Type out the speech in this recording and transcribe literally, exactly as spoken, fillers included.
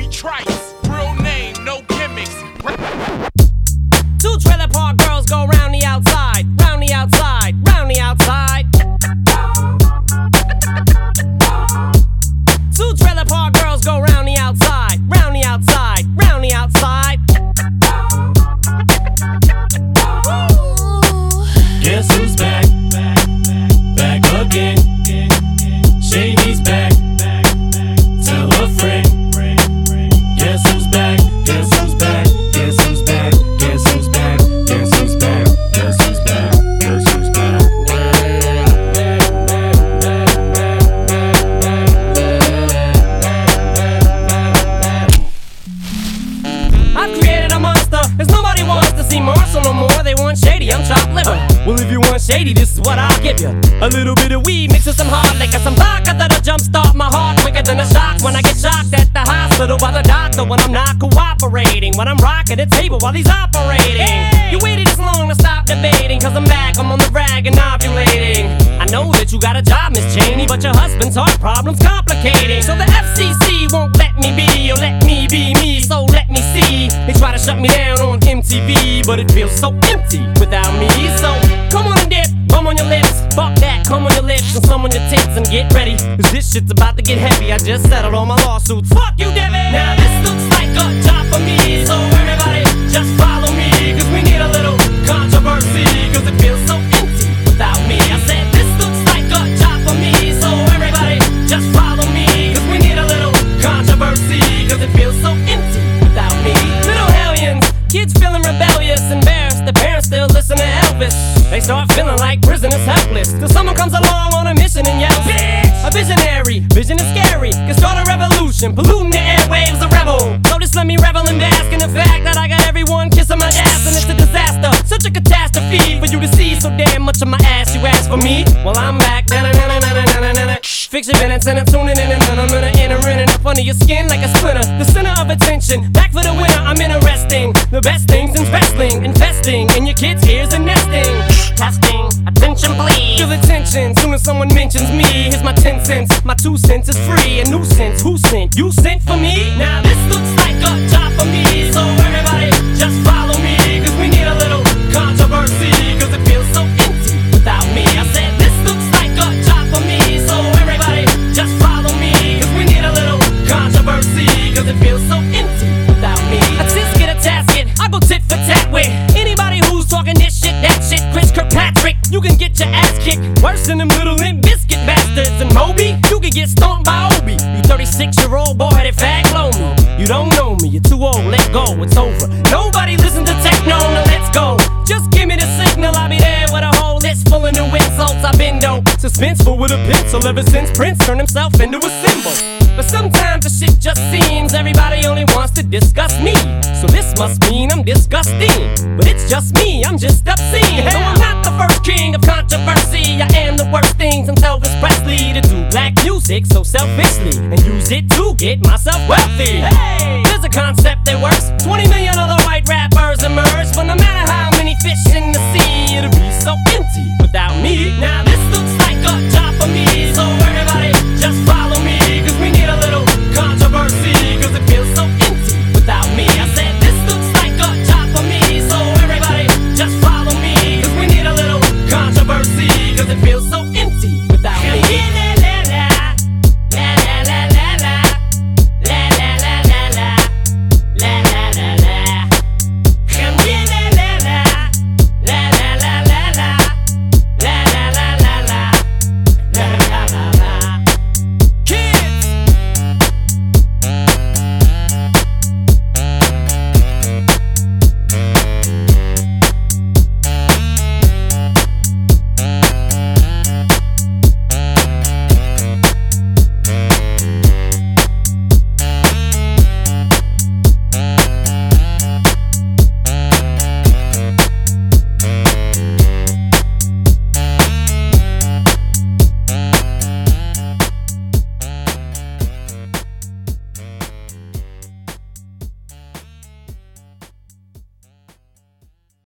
Trice, real name, no gimmicks. Two trailer park girls go round the outside, round the outside, round the outside. Two trailer park girls go round the outside, round the outside, round the outside. Guess who's back? Back again. Shady's back. Tell a friend. Guess who's back? Guess who's back? Guess who's back? Guess who's back? Guess who's back? Guess who's back? Guess who's back? I've created a monster, cause nobody wants to see Marshall no more. They want Shady, I'm chopped liver. Well, if you want Shady, this is what I'll give you. A little bit of weed mixed with some hard liquor, some vodka that'll jumpstart my heart quicker than a shock when I get shocked at the hospital by the doctor when I'm not cooperating, when I'm rocking the table while he's operating. Hey! You waited this long to stop debating, cause I'm back, I'm on the rag and ovulating. I know that you got a job, Miss Cheney, but your husband's heart problem's complicating. So the F C C won't let me be, or let me be me, so let me see. They try to shut me down on M T V, but it feels so empty without me. So come on and dip, bum on your lips. Fuck that, come on your lips and some on your tits and get ready, cause this shit's about to get heavy. I just settled all my lawsuits. Fuck you, Devin. Now this looks like a job for me, so everybody just follow me, cause we need a little controversy, cause it feels so empty without me. I said this looks like a job for me, so everybody just follow me, cause we need a little controversy, cause it feels so empty without me. Little hellions, kids feeling rebellious, embarrassed, the parents still listen to Elvis. They start feeling like prisoners helpless, till someone comes along on a mission and yells, bitch! A visionary, vision is scary, can start a revolution, polluting the airwaves, a rebel. So just let me revel and bask in the fact that I got everyone kissing my ass, and it's a disaster, such a catastrophe for you to see so damn much of my ass. You ask for me? Well, I'm back. Fix your minutes and I'm tuning in, and I'm gonna enter in and up under your skin like a splinter. The center of attention, back for the winner. I'm interesting. The best things in wrestling, investing in your kids' ears and nesting. Testing, attention please. Feel the tension soon as someone mentions me. Here's my ten cents, my two cents is free. A nuisance, who sent? You sent for me? Now this looks like a job for me, so everybody just follow me, cause we need a little controversy, cause it feels so empty without me. I said this looks like a job for me, so everybody just follow me, cause we need a little controversy, cause it feels so empty without me. I just get a tasket, I go tit for tat with anybody who's talking this shit, that shit. Chris Kirkpatrick, you can get your ass kicked worse than them little Limp Bizkit bastards. And Moby, you can get stomped by Obi. You thirty-six year old boy headed fag blow me. You don't know me, you're too old, let go, it's over. Nobody listen to techno, now let's go. Just give me the signal, I'll be there with a whole list full of new insults. I've been dope, suspenseful with a pencil ever since Prince turned himself into a symbol. But sometimes the shit just seems everybody only wants to discuss me. So this must mean I'm disgusting, but it's just me, I'm just obscene. So I'm not the first king of controversy, I am the worst thing since Elvis Presley to do black music so selfishly and use it to get myself wealthy. Hey, there's a concept that works. Twenty million other white rappers emerge, but no matter how many fish in the sea, it'll be so empty without me. Now this looks like a job for me, so